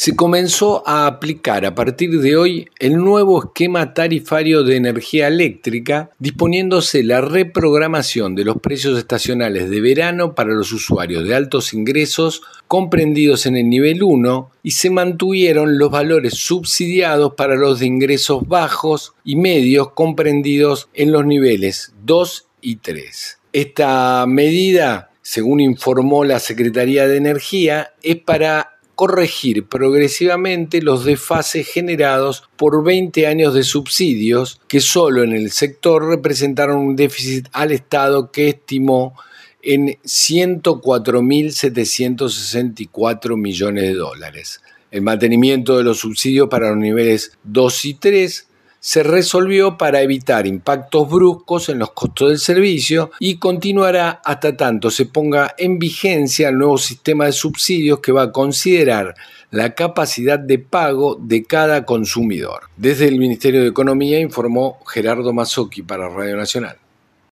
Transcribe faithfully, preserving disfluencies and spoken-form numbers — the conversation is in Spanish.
Se comenzó a aplicar a partir de hoy el nuevo esquema tarifario de energía eléctrica, disponiéndose la reprogramación de los precios estacionales de verano para los usuarios de altos ingresos comprendidos en el nivel uno y se mantuvieron los valores subsidiados para los de ingresos bajos y medios comprendidos en los niveles dos y tres. Esta medida, según informó la Secretaría de Energía, es para corregir progresivamente los desfases generados por veinte años de subsidios que solo en el sector representaron un déficit al Estado que estimó en ciento cuatro mil setecientos sesenta y cuatro millones de dólares. El mantenimiento de los subsidios para los niveles dos y tres se resolvió para evitar impactos bruscos en los costos del servicio y continuará hasta tanto se ponga en vigencia el nuevo sistema de subsidios que va a considerar la capacidad de pago de cada consumidor. Desde el Ministerio de Economía informó Gerardo Mazzocchi para Radio Nacional.